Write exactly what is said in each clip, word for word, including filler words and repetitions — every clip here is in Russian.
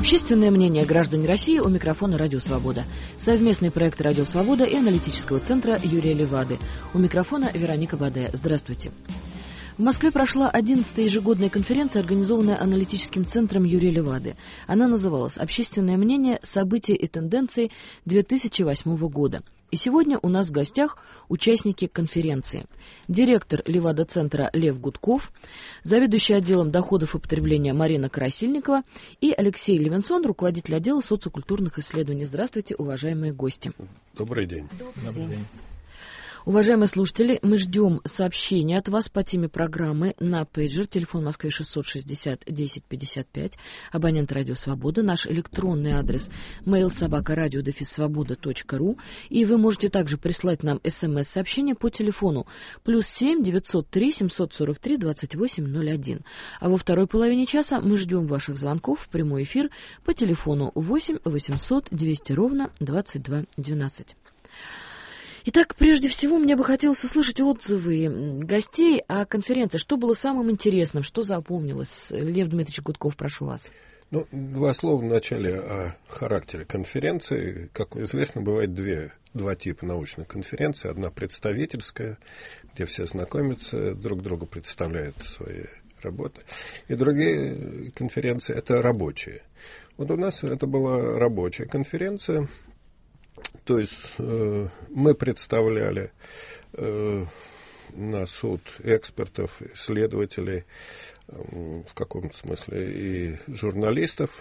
Общественное мнение граждан России, у микрофона «Радио Свобода». Совместный проект «Радио Свобода» и аналитического центра Юрия Левады. У микрофона Вероника Бадая. Здравствуйте. В Москве прошла одиннадцатая ежегодная конференция, организованная аналитическим центром Юрия Левады. Она называлась «Общественное мнение. События и тенденции две тысячи восьмого года». И сегодня у нас в гостях участники конференции. Директор Левада-центра Лев Гудков, заведующий отделом доходов и потребления Марина Красильникова и Алексей Левинсон, руководитель отдела социокультурных исследований. Здравствуйте, уважаемые гости. Добрый день. Добрый день. Уважаемые слушатели, мы ждем сообщения от вас по теме программы на пейджер, телефон в Москве шестьсот шестьдесят десять пятьдесят пять, абонент «Радио Свобода», наш электронный адрес mail собака радио дефис свобода точка ру, и вы можете также прислать нам смс-сообщение по телефону плюс семь девятьсот три семьсот сорок три двадцать восемь ноль один. А во второй половине часа мы ждем ваших звонков в прямой эфир по телефону восемь восемьсот двести ровно двадцать два двенадцать. Итак, прежде всего, мне бы хотелось услышать отзывы гостей о конференции. Что было самым интересным, что запомнилось? Лев Дмитриевич Гудков, прошу вас. Ну, два слова вначале о характере конференции. Как известно, бывает две, два типа научных конференций. Одна представительская, где все знакомятся, друг другу представляют свои работы. И другие конференции – это рабочие. Вот у нас это была рабочая конференция. То есть э, мы представляли э, на суд экспертов, исследователей, э, в каком-то смысле и журналистов,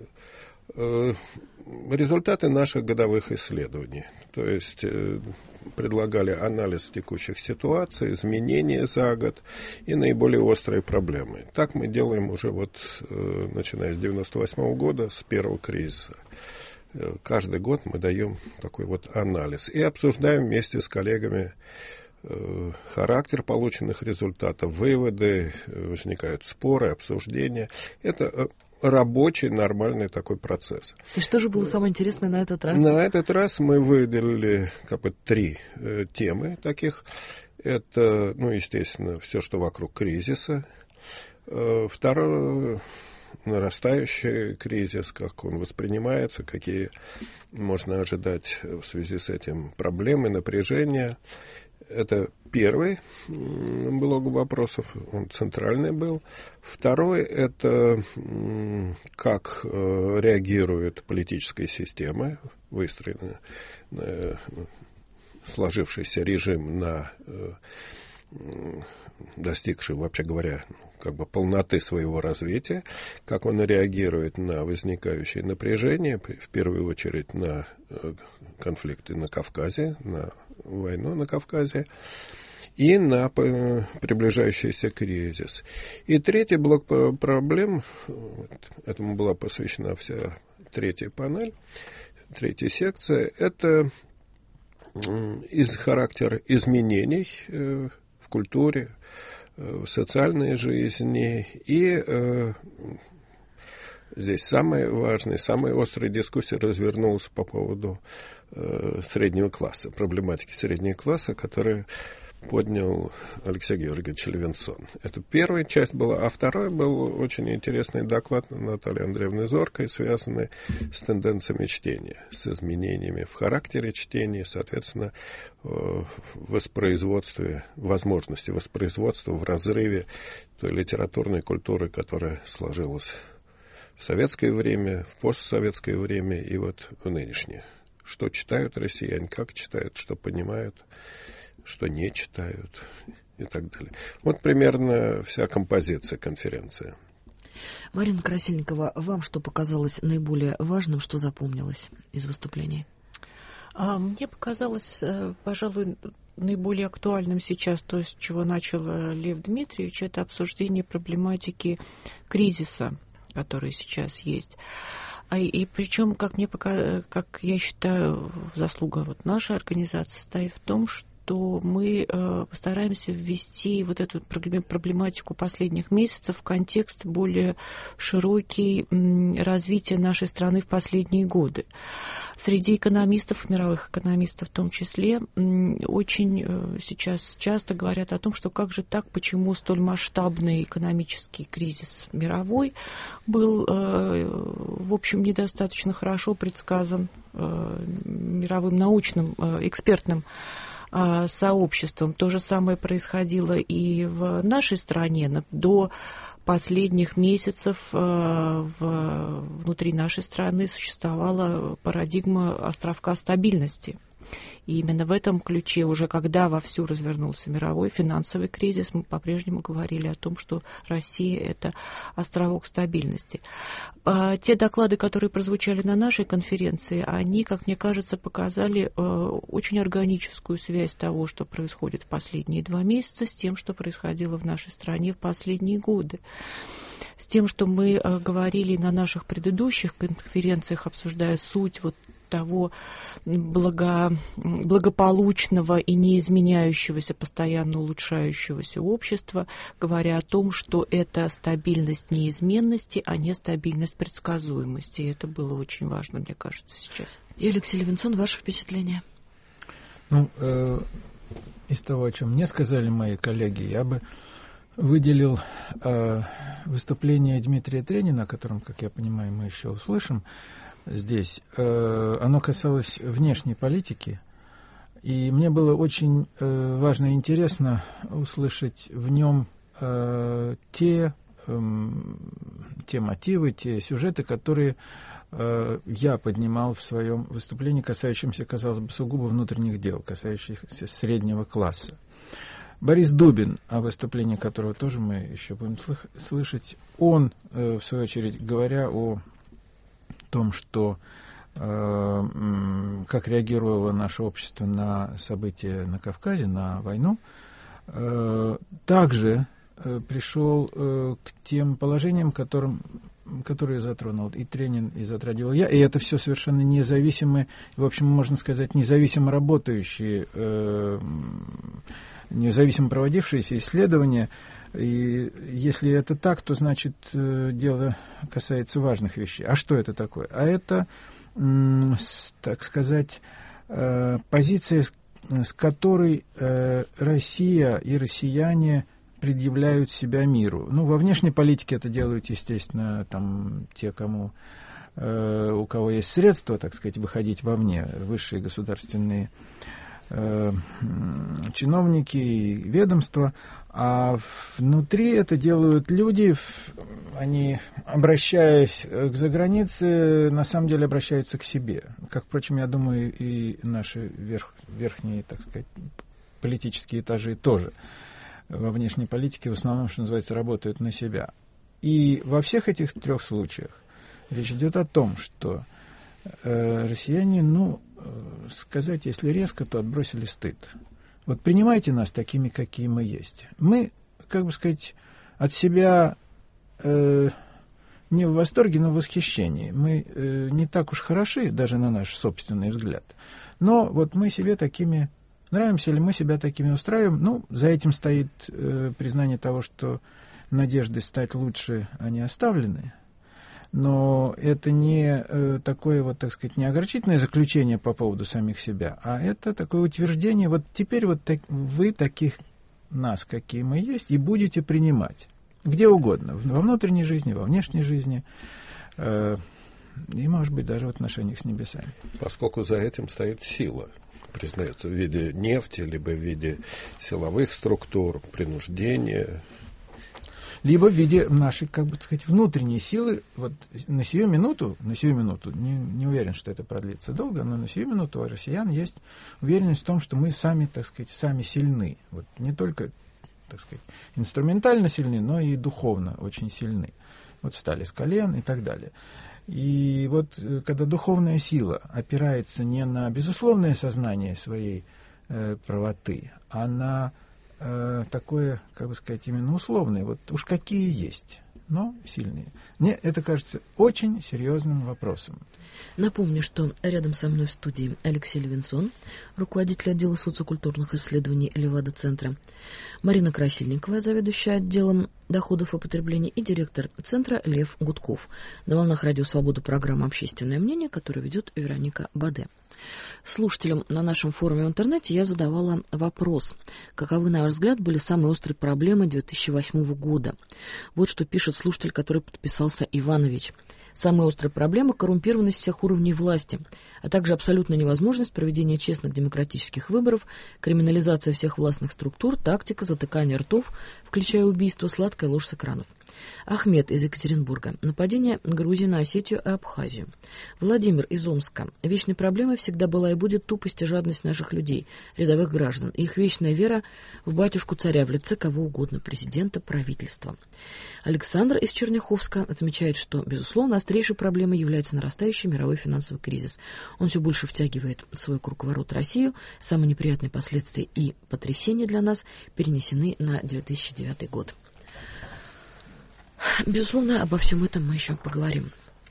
э, результаты наших годовых исследований. То есть э, предлагали анализ текущих ситуаций, изменения за год и наиболее острые проблемы. Так мы делаем уже вот, э, начиная с девяносто восьмого года, с первого кризиса. Каждый год мы даем такой вот анализ и обсуждаем вместе с коллегами э, характер полученных результатов, выводы, возникают споры, обсуждения. Это рабочий, нормальный такой процесс. И что же было самое интересное на этот раз? На этот раз мы выделили как бы три э, темы таких. Это, ну, естественно, все, что вокруг кризиса. Э, второе... нарастающий кризис, как он воспринимается, какие можно ожидать в связи с этим проблемы, напряжения. Это первый блок вопросов, он центральный был. Второй – это как реагирует политическая система, выстроенная, сложившийся режим на достигший, вообще говоря, как бы полноты своего развития, как он реагирует на возникающее напряжение, в первую очередь на конфликты на Кавказе, на войну на Кавказе и на приближающийся кризис. И третий блок проблем, этому была посвящена вся третья панель, третья секция, это из характер изменений в культуре, в социальной жизни. И э, здесь самая важная, самая острая дискуссия развернулась по поводу э, среднего класса, проблематики среднего класса, которая поднял Алексей Георгиевич Левинсон. Это первая часть была, а второй был очень интересный доклад Натальи Андреевны Зоркой, связанный с тенденциями чтения, с изменениями в характере чтения, соответственно, в воспроизводстве, возможности воспроизводства в разрыве той литературной культуры, которая сложилась в советское время, в постсоветское время и вот в нынешнее. Что читают россияне, как читают, что понимают, что не читают и так далее. Вот примерно вся композиция конференции. Марина Красильникова, вам что показалось наиболее важным, что запомнилось из выступлений? Мне показалось, пожалуй, наиболее актуальным сейчас то, с чего начал Лев Дмитриевич, это обсуждение проблематики кризиса, который сейчас есть. И, и причем, как мне пока, как я считаю, заслуга вот нашей организации стоит в том, что что мы постараемся ввести вот эту проблематику последних месяцев в контекст более широкий развития нашей страны в последние годы. Среди экономистов, мировых экономистов в том числе, очень сейчас часто говорят о том, что как же так, почему столь масштабный экономический кризис мировой был, в общем, недостаточно хорошо предсказан мировым научным экспертным сообществом. То же самое происходило и в нашей стране. До последних месяцев в, внутри нашей страны существовала парадигма островка стабильности. И именно в этом ключе, уже когда вовсю развернулся мировой финансовый кризис, мы по-прежнему говорили о том, что Россия – это островок стабильности. Те доклады, которые прозвучали на нашей конференции, они, как мне кажется, показали очень органическую связь того, что происходит в последние два месяца, с тем, что происходило в нашей стране в последние годы. С тем, что мы говорили на наших предыдущих конференциях, обсуждая суть вот того благо, благополучного и неизменяющегося, постоянно улучшающегося общества, говоря о том, что это стабильность неизменности, а не стабильность предсказуемости. И это было очень важно, мне кажется, сейчас. И Алексей Левинсон, ваше впечатление? Ну, э, из того, о чем мне сказали мои коллеги, я бы выделил э, выступление Дмитрия Тренина, о котором, как я понимаю, мы еще услышим здесь. Оно касалось внешней политики, и мне было очень важно и интересно услышать в нем те, те мотивы, те сюжеты, которые я поднимал в своем выступлении, касающемся, казалось бы, сугубо внутренних дел, касающихся среднего класса. Борис Дубин, о выступлении которого тоже мы еще будем слышать, он, в свою очередь, говоря о том, что э, как реагировало наше общество на события на Кавказе, на войну, э, также э, пришел э, к тем положениям, которым, которые затронул и Тренин, и затрагивал я, и это все совершенно независимые, в общем, можно сказать, независимо работающие, э, независимо проводившиеся исследования. И если это так, то, значит, дело касается важных вещей. А что это такое? А это, так сказать, позиция, с которой Россия и россияне предъявляют себя миру. Ну, во внешней политике это делают, естественно, там, те, кому, у кого есть средства, так сказать, выходить вовне, высшие государственные чиновники и ведомства, а внутри это делают люди, они, обращаясь к загранице, на самом деле обращаются к себе. Как, впрочем, я думаю, и наши верх, верхние, так сказать, политические этажи тоже во внешней политике в основном, что называется, работают на себя. И во всех этих трех случаях речь идет о том, что э, россияне, ну, сказать, если резко, то отбросили стыд. Вот принимайте нас такими, какие мы есть. Мы, как бы сказать, от себя э, не в восторге, но в восхищении. Мы э, не так уж хороши, даже на наш собственный взгляд. Но вот мы себе такими нравимся, или мы себя такими устраиваем. Ну, за этим стоит э, признание того, что надежды стать лучше, они оставлены. Но это не э, такое, вот, так сказать, не огорчительное заключение по поводу самих себя, а это такое утверждение, вот теперь вот так, вы таких нас, какие мы есть, и будете принимать где угодно, во внутренней жизни, во внешней жизни, э, и, может быть, даже в отношениях с небесами. Поскольку за этим стоит сила, признается, в виде нефти, либо в виде силовых структур, принуждения, либо в виде нашей, как бы сказать, внутренней силы. Вот на сию минуту, на сию минуту, не, не уверен, что это продлится долго, но на сию минуту у россиян есть уверенность в том, что мы сами, так сказать, сами сильны. Вот не только, так сказать, инструментально сильны, но и духовно очень сильны. Вот встали с колен и так далее. И вот когда духовная сила опирается не на безусловное сознание своей э, правоты, а на такое, как бы сказать, именно условное, вот уж какие есть. но сильные. Мне это кажется очень серьезным вопросом. Напомню, что рядом со мной в студии Алексей Левинсон, руководитель отдела социокультурных исследований Левада-центра, Марина Красильникова, заведующая отделом доходов и потребления, и директор центра Лев Гудков. На волнах Радио Свобода программа «Общественное мнение», которую ведет Вероника Баде. Слушателям на нашем форуме в интернете я задавала вопрос, каковы, на ваш взгляд, были самые острые проблемы две тысячи восьмого года. Вот что пишет слушатель, который подписался Иванович. Самая острая проблема – коррумпированность всех уровней власти, а также абсолютная невозможность проведения честных демократических выборов, криминализация всех властных структур, тактика затыкания ртов, включая убийство, сладкая ложь с экранов. Ахмед из Екатеринбурга. Нападение Грузии на Осетию и Абхазию. Владимир из Омска. Вечной проблемой всегда была и будет тупость и жадность наших людей, рядовых граждан, и их вечная вера в батюшку-царя в лице кого угодно, президента, правительства. Александр из Черняховска отмечает, что, безусловно, острейшей проблемой является нарастающий мировой финансовый кризис. Он все больше втягивает в свой круговорот Россию. Самые неприятные последствия и потрясения для нас перенесены на две тысячи девятый год. Безусловно, обо всем этом мы еще поговорим.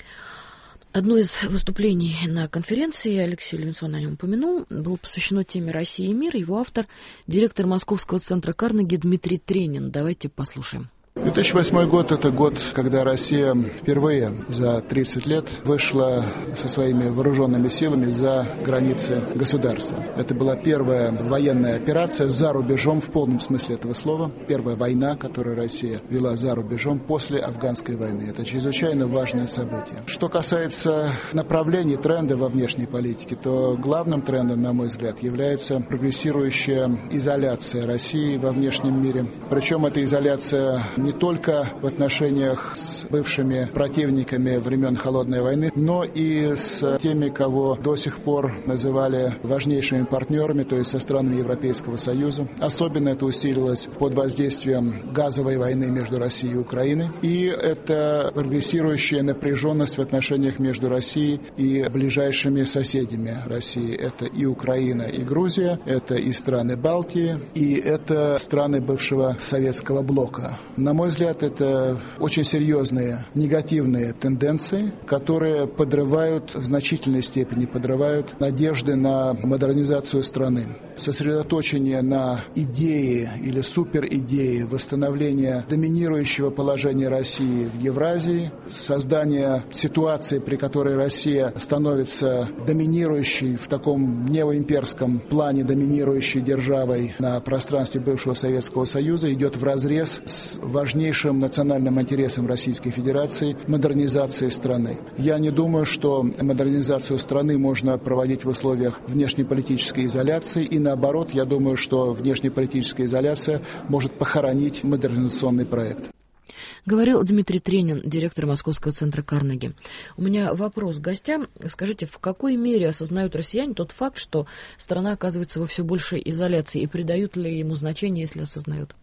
Одно из выступлений на конференции, Алексей Левинсон о нем упомянул, было посвящено теме «Россия и мир». Его автор – директор Московского центра Карнеги Дмитрий Тренин. Давайте послушаем. две тысячи восьмой год – это год, когда Россия впервые за тридцать лет вышла со своими вооруженными силами за границы государства. Это была первая военная операция за рубежом в полном смысле этого слова. Первая война, которую Россия вела за рубежом после афганской войны. Это чрезвычайно важное событие. Что касается направлений, тренда во внешней политике, то главным трендом, на мой взгляд, является прогрессирующая изоляция России во внешнем мире. Причем эта изоляция не только в отношениях с бывшими противниками времен Холодной войны, но и с теми, кого до сих пор называли важнейшими партнерами, то есть со странами Европейского Союза. Особенно это усилилось под воздействием газовой войны между Россией и Украиной. И это прогрессирующая напряженность в отношениях между Россией и ближайшими соседями России. Это и Украина, и Грузия, это и страны Балтии, и это страны бывшего советского блока. На мой взгляд, это очень серьезные негативные тенденции, которые подрывают, в значительной степени подрывают надежды на модернизацию страны. Сосредоточение на идее или суперидее восстановления доминирующего положения России в Евразии, создание ситуации, при которой Россия становится доминирующей в таком неоимперском плане, доминирующей державой на пространстве бывшего Советского Союза, идет вразрез с важнейшим национальным интересом Российской Федерации – модернизации страны. Я не думаю, что модернизацию страны можно проводить в условиях внешнеполитической изоляции, и наоборот, я думаю, что внешнеполитическая изоляция может похоронить модернизационный проект. Говорил Дмитрий Тренин, директор Московского центра Карнеги. У меня вопрос к гостям. Скажите, в какой мере осознают россияне тот факт, что страна оказывается во все большей изоляции, и придают ли ему значение, если осознают?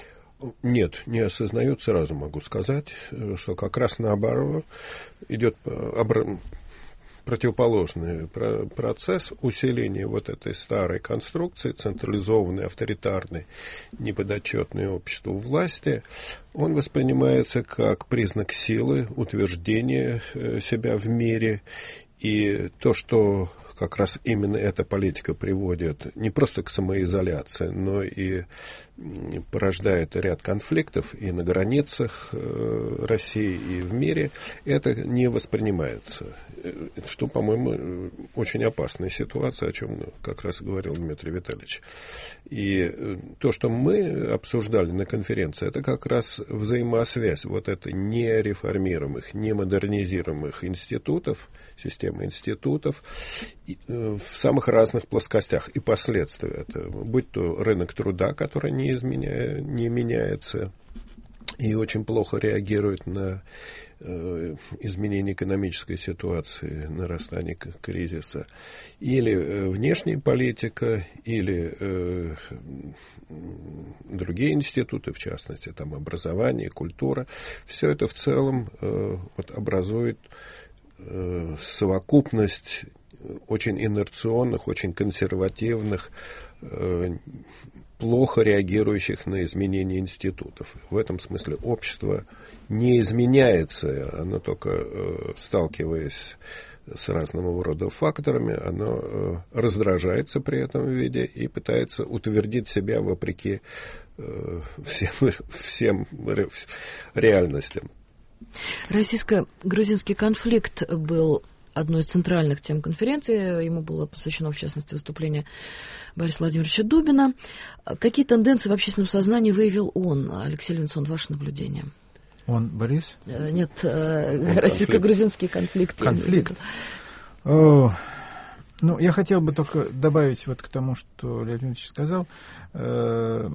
Нет, не осознают, сразу могу сказать, что как раз наоборот идет обр... противоположный процесс усиления вот этой старой конструкции, централизованной, авторитарной, неподотчетной обществу власти. Он воспринимается как признак силы, утверждения себя в мире, и то, что как раз именно эта политика приводит не просто к самоизоляции, но и порождает ряд конфликтов и на границах России, и в мире, это не воспринимается. Что, по-моему, очень опасная ситуация, о чем как раз говорил Дмитрий Витальевич. И то, что мы обсуждали на конференции, это как раз взаимосвязь вот этой нереформируемых, немодернизируемых институтов, системы институтов в самых разных плоскостях и последствия. Это, будь то рынок труда, который не, изменя... не меняется и очень плохо реагирует на э, изменение экономической ситуации, нарастание кризиса, или э, внешняя политика, или э, другие институты, в частности, там образование, культура, все это в целом э, вот, образует совокупность очень инерционных, очень консервативных, плохо реагирующих на изменения институтов. В этом смысле общество не изменяется, оно только, сталкиваясь с разного рода факторами, оно раздражается при этом виде и пытается утвердить себя вопреки всем, всем реальностям. Российско-грузинский конфликт был одной из центральных тем конференции. Ему было посвящено, в частности, выступление Бориса Владимировича Дубина. Какие тенденции в общественном сознании выявил он? Алексей Левинсон, ваше наблюдение? Он, Борис? Нет, российско-грузинский конфликт. Конфликт. О, ну, я хотел бы только добавить вот к тому, что Лев Леонидович сказал, э,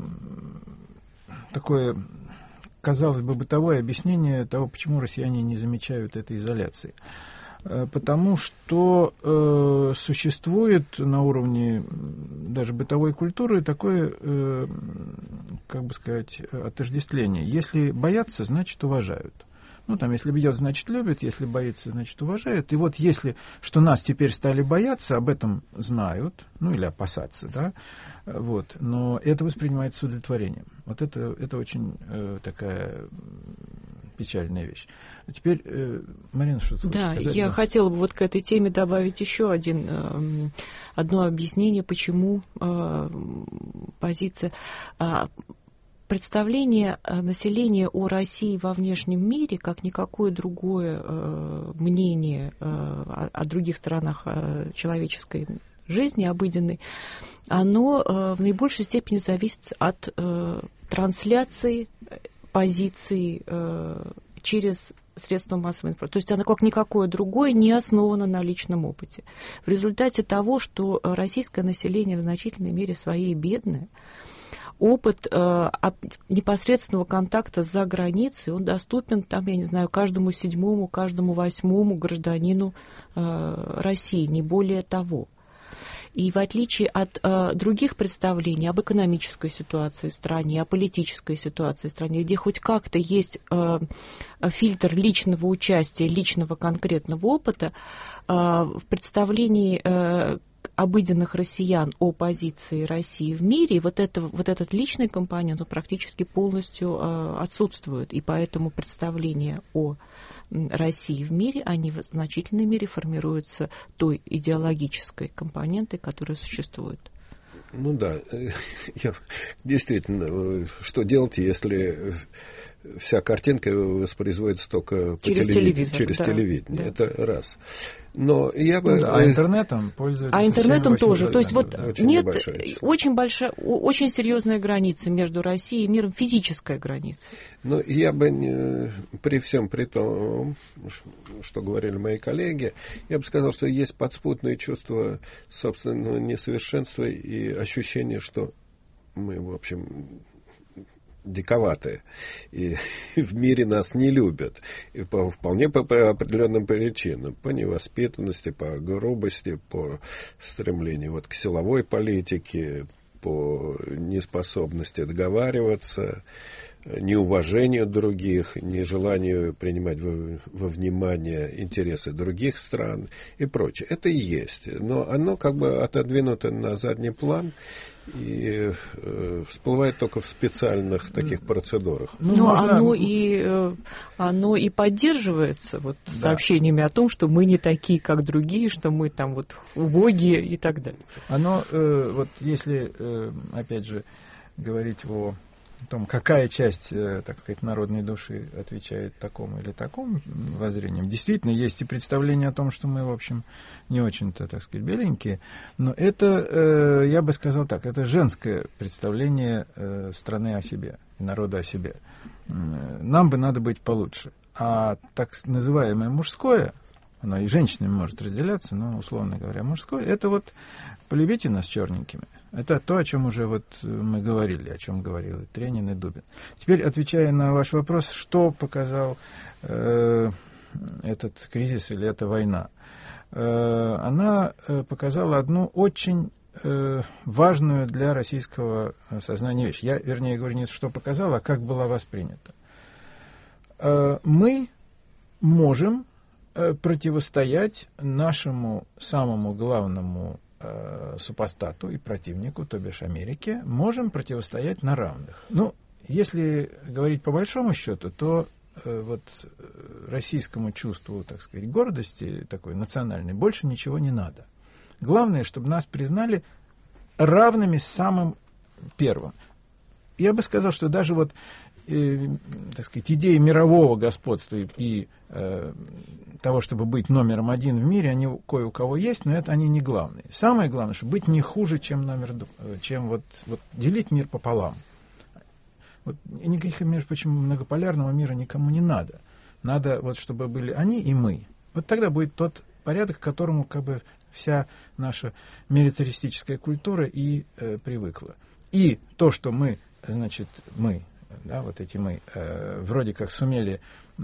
такое, казалось бы, бытовое объяснение того, почему россияне не замечают этой изоляции. Потому что э, существует на уровне даже бытовой культуры такое, э, как бы сказать, отождествление. Если боятся, значит уважают. Ну, там, если бьет, значит любят, если боится, значит уважают. И вот если, что нас теперь стали бояться, об этом знают, ну, или опасаться, да, вот, но это воспринимается с удовлетворением. Вот это, это очень э, такая печальная вещь. А теперь, э, Марина, что ты да, хочешь сказать? я Да, хотела бы вот к этой теме добавить еще один, э, одно объяснение, почему э, позиция... Э, Представление населения о России во внешнем мире, как никакое другое э, мнение э, о, о других сторонах э, человеческой жизни, обыденной, оно э, в наибольшей степени зависит от э, трансляции позиций э, через средства массовой информации. То есть оно, как никакое другое, не основано на личном опыте. В результате того, что российское население в значительной мере своей бедное, опыт э, непосредственного контакта за границей, он доступен, там, я не знаю, каждому седьмому, каждому восьмому гражданину э, России, не более того. И в отличие от э, других представлений об экономической ситуации в стране, о политической ситуации в стране, где хоть как-то есть э, фильтр личного участия, личного конкретного опыта, э, в представлении э, обыденных россиян о позиции России в мире, вот, это, вот этот личный компонент он практически полностью э, отсутствует. И поэтому представления о России в мире, они в значительной мере формируются той идеологической компонентой, которая существует. Ну да, я, действительно, что делать, если вся картинка воспроизводится только по через телевизор, через да, телевидение. Да. Это раз. Но я бы... Ну, да, а интернетом пользуются. А интернетом тоже. То есть вот да, очень нет, очень большая, очень серьезная граница между Россией и миром, физическая граница. Но я бы не, при всем при том, что говорили мои коллеги, я бы сказал, что есть подспудное чувство собственного несовершенства и ощущение, что мы, в общем, диковатые, и в мире нас не любят, и по, вполне по, по определенным причинам, по невоспитанности, по грубости, по стремлению вот к силовой политике, по неспособности договариваться, неуважению других, нежеланию принимать во, во внимание интересы других стран и прочее. Это и есть, но оно как бы отодвинуто на задний план и э, всплывает только в специальных таких процедурах. Ну, Но можно... оно, и, э, оно и поддерживается вот, да. сообщениями о том, что мы не такие, как другие, что мы там вот убогие и так далее. Оно, э, вот если, э, опять же, говорить о том, какая часть, э, так сказать, народной души отвечает такому или такому воззрению. Действительно, есть и представление о том, что мы, в общем, не очень-то, так сказать, беленькие, но это, э, я бы сказал так, это женское представление э, страны о себе, народа о себе. Нам бы надо быть получше. А так называемое мужское, оно и женщинами может разделяться, но, условно говоря, мужское, это вот полюбите нас черненькими. Это то, о чем уже вот мы говорили, о чем говорил и Тренин, и Дубин. Теперь, отвечая на ваш вопрос, что показал э, этот кризис или эта война, э, она показала одну очень э, важную для российского сознания вещь. Я, вернее, говорю не что показала, а как была воспринята. Э, мы можем противостоять нашему самому главному супостату и противнику, то бишь Америке, можем противостоять на равных. Ну, если говорить по большому счету, то э, вот российскому чувству, так сказать, гордости такой национальной больше ничего не надо. Главное, чтобы нас признали равными с самым первым. Я бы сказал, что даже вот, э, так сказать, идеи мирового господства и, и э, того, чтобы быть номером один в мире, они кое у кого есть, но это они не главные. Самое главное, чтобы быть не хуже, чем номер, чем вот, вот делить мир пополам. Вот никаких, между прочим, многополярного мира никому не надо. Надо, вот, чтобы были они и мы. Вот тогда будет тот порядок, к которому как бы вся наша милитаристическая культура и э, привыкла. И то, что мы, значит, мы, да, вот эти мы, э, вроде как сумели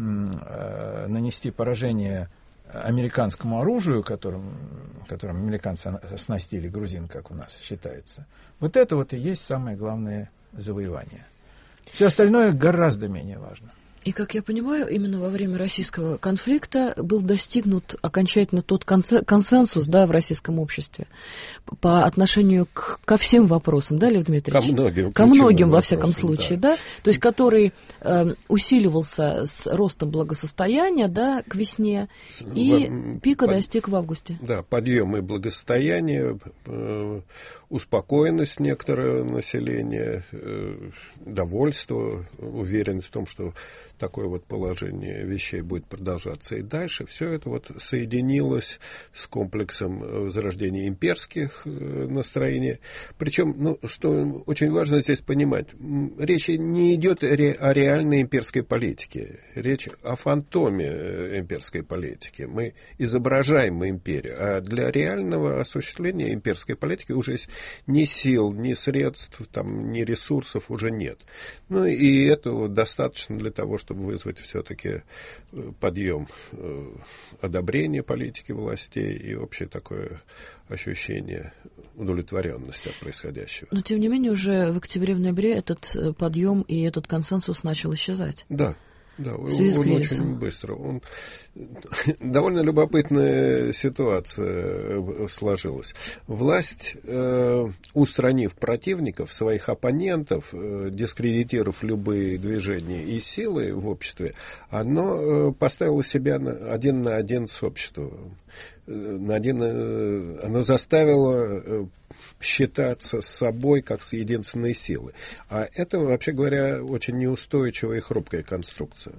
э, нанести поражение американскому оружию, которым, которым американцы оснастили грузин, как у нас считается, вот это вот и есть самое главное завоевание. Все остальное гораздо менее важно. И, как я понимаю, именно во время российского конфликта был достигнут окончательно тот консенсус, да, в российском обществе по отношению к, ко всем вопросам, да, Лев Дмитриевич? Ко многим. Ко многим, во вопросам, всяком случае, да. да. То есть, который э, усиливался с ростом благосостояния, да, к весне, и в, пика под, достиг в августе. Да, подъем и благосостояние, э, успокоенность некоторого населения, э, довольство, уверенность в том, что такое вот положение вещей будет продолжаться и дальше. Все это вот соединилось с комплексом возрождения имперских настроений. Причем, ну, что очень важно здесь понимать, речь не идет о реальной имперской политике. Речь о фантоме имперской политики. Мы изображаем империю. А для реального осуществления имперской политики уже ни сил, ни средств, там, ни ресурсов уже нет. Ну и этого достаточно для того, чтобы чтобы вызвать все-таки подъем одобрения политики властей и общее такое ощущение удовлетворенности от происходящего. Но, тем не менее, уже в октябре, в ноябре этот подъем и этот консенсус начал исчезать. Да. Да, он, в связи с он кризисом. Очень быстро. Он... Довольно любопытная ситуация сложилась. Власть, э, устранив противников, своих оппонентов, э, дискредитировав любые движения и силы в обществе, оно э, поставило себя на, один на один с обществом. На один, э, оно заставило э, считаться с собой как с единственной силой. А это, вообще говоря, очень неустойчивая и хрупкая конструкция.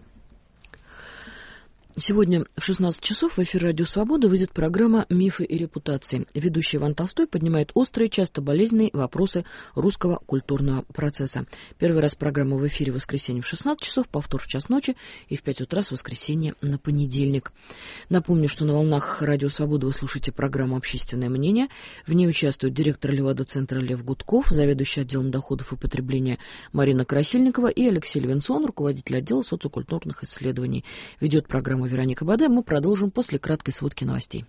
Сегодня в шестнадцать часов в эфире «Радио Свобода» выйдет программа «Мифы и репутации». Ведущий Иван Толстой поднимает острые, часто болезненные вопросы русского культурного процесса. Первый раз программа в эфире в воскресенье в шестнадцать часов, повтор в час ночи и в пять утра с воскресенья на понедельник. Напомню, что на волнах «Радио Свобода» вы слушаете программу «Общественное мнение». В ней участвуют директор Левада-центра Лев Гудков, заведующий отделом доходов и потребления Марина Красильникова и Алексей Левинсон, руководитель отдела социокультурных исследований. Ведет программу Вероника Баде. Мы продолжим после краткой сводки новостей.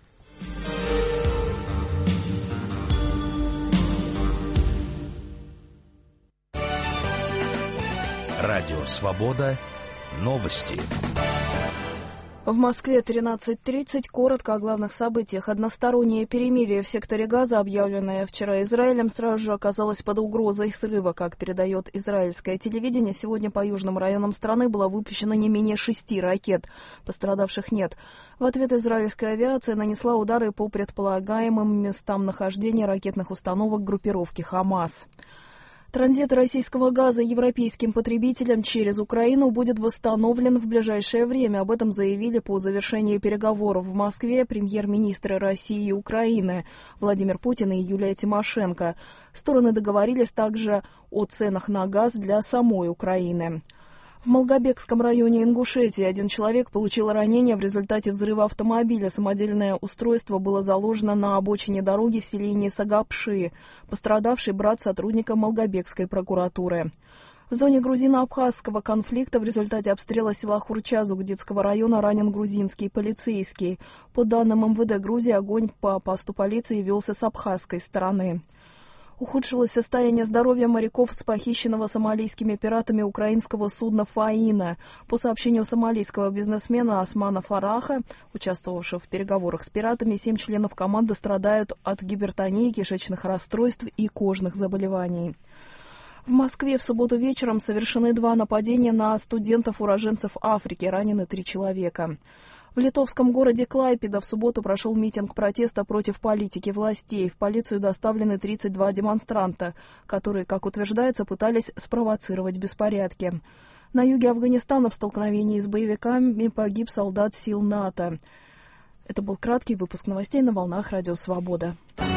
Радио Свобода. Новости. В Москве тринадцать тридцать. Коротко о главных событиях. Одностороннее перемирие в секторе Газа, объявленное вчера Израилем, сразу же оказалось под угрозой срыва. Как передает израильское телевидение, сегодня по южным районам страны было выпущено не менее шести ракет. Пострадавших нет. В ответ израильская авиация нанесла удары по предполагаемым местам нахождения ракетных установок группировки «Хамас». Транзит российского газа европейским потребителям через Украину будет восстановлен в ближайшее время. Об этом заявили по завершении переговоров в Москве премьер-министры России и Украины Владимир Путин и Юлия Тимошенко. Стороны договорились также о ценах на газ для самой Украины. В Малгобекском районе Ингушетии один человек получил ранение в результате взрыва автомобиля. Самодельное устройство было заложено на обочине дороги в селении Сагапши. Пострадавший брат сотрудника Малгобекской прокуратуры. В зоне грузино-абхазского конфликта в результате обстрела села Хурча-Зугдитского района ранен грузинский полицейский. По данным эм вэ дэ Грузии, огонь по посту полиции велся с абхазской стороны. Ухудшилось состояние здоровья моряков с похищенного сомалийскими пиратами украинского судна «Фаина». По сообщению сомалийского бизнесмена Османа Фараха, участвовавшего в переговорах с пиратами, семь членов команды страдают от гипертонии, кишечных расстройств и кожных заболеваний. В Москве в субботу вечером совершены два нападения на студентов-уроженцев Африки, ранены три человека. В литовском городе Клайпеда в субботу прошел митинг протеста против политики властей. В полицию доставлены тридцать два демонстранта, которые, как утверждается, пытались спровоцировать беспорядки. На юге Афганистана в столкновении с боевиками погиб солдат сил НАТО. Это был краткий выпуск новостей на волнах Радио Свобода.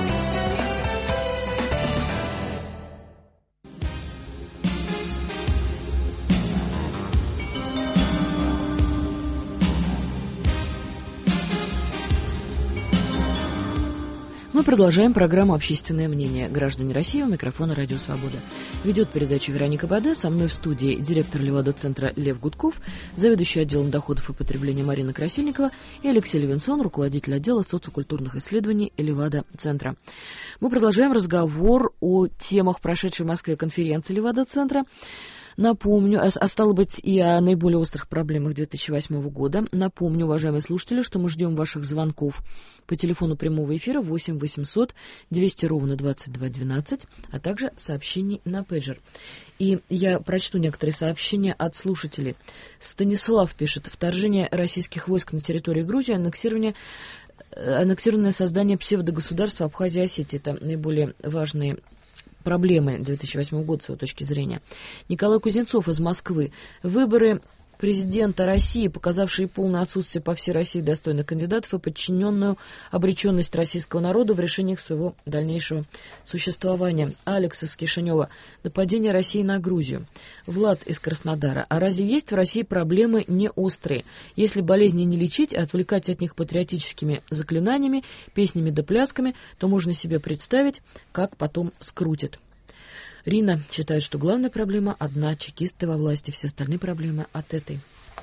Мы продолжаем программу «Общественное мнение». Граждане России, у микрофона «Радио Свобода». Ведет передачу Вероника Баде, со мной в студии директор Левада-центра Лев Гудков, заведующий отделом доходов и потребления Марина Красильникова и Алексей Левинсон, руководитель отдела социокультурных исследований Левада-центра. Мы продолжаем разговор о темах прошедшей в Москве конференции Левада-центра. Напомню, а, а стало быть и о наиболее острых проблемах две тысячи восьмого года. Напомню, уважаемые слушатели, что мы ждем ваших звонков по телефону прямого эфира восемь восемьсот двести ровно двадцать два двенадцать, а также сообщений на пейджер. И я прочту некоторые сообщения от слушателей. Станислав пишет: вторжение российских войск на территорию Грузии, аннексирование, аннексированное создание псевдогосударства Абхазия и Осетия. Это наиболее важные проблемы две тысячи восьмого года с его точки зрения. Николай Кузнецов из Москвы. Выборы президента России, показавшие полное отсутствие по всей России достойных кандидатов и подчиненную обреченность российского народа в решениях своего дальнейшего существования. Алекс из Кишинева. Нападение России на Грузию. Влад из Краснодара. А разве есть в России проблемы не острые? Если болезни не лечить, а отвлекать от них патриотическими заклинаниями, песнями да плясками, то можно себе представить, как потом скрутит. Рина считает, что главная проблема одна – чекисты во власти, все остальные проблемы от этой.